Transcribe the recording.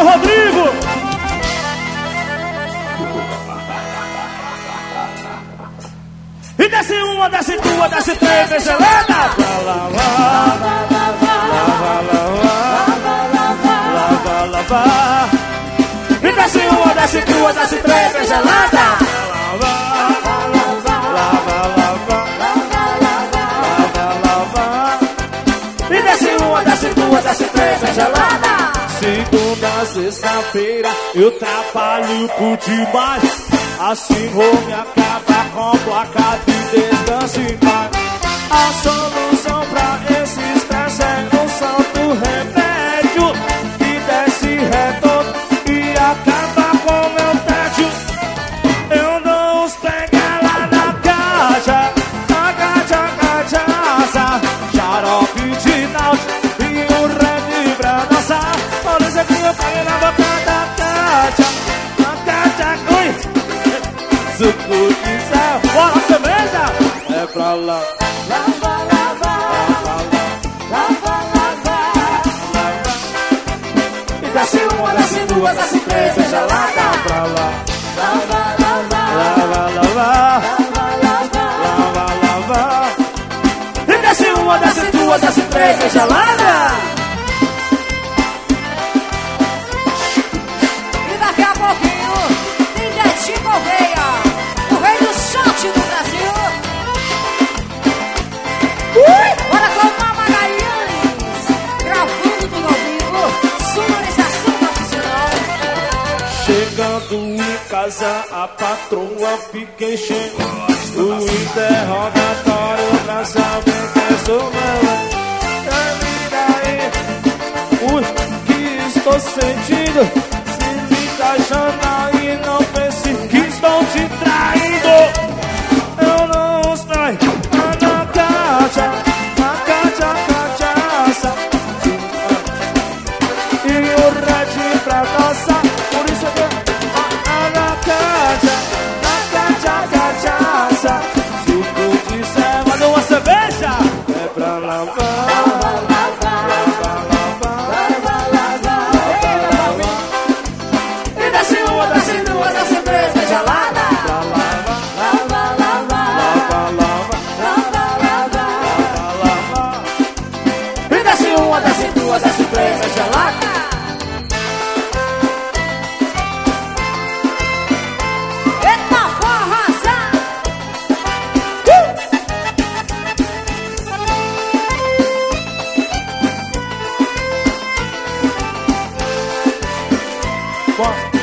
Alô, Rodrigo! E desce uma, desce duas, desce três, vem gelada. Pra lavar, lava, lava. E desce uma, desce duas, desce três, vem gelada. E desce uma, desce duas, desce três, vem gelada. Segunda, sexta-feira eu trabalho por demais. Assim vou me acabar com placa de descanso em paz. A solução pra esse estresse é um santo remédio que desce reto e acaba com meu tédio. Eu dou uns pega lá na caixa, na cachaça, xarope de naute e um red pra dançar. Por isso aqui eu paguei na boca da caixa, na caixa, ui. Suco de céu, bora cerveja! É pra lá. Lava, lava, lava, lava. E desce uma, desce duas, desce três, é gelada. Pra lá. Lava, lava, lava, lava, lava, lava. E desce uma, desce duas, desce três, é gelada. E daqui a pouquinho tem Netinho Gouveia, o rei do shot do Brasil. Bora com Mama Magalhães, gravando tudo ao vivo, sonorização profissional. Chegando em casa, a patroa fica enchendo o interrogatório pra saber quem sou eu. Ui, que estou sentindo. Se me encaixando aí, não pense que estou te traindo. Eu não estou na cachaça e o red pra dançar. Por isso que na cachaça, suco de céu, deu uma cerveja. É pra lavar. Desce três, é gelada. Eita, vou arrasar. Bom.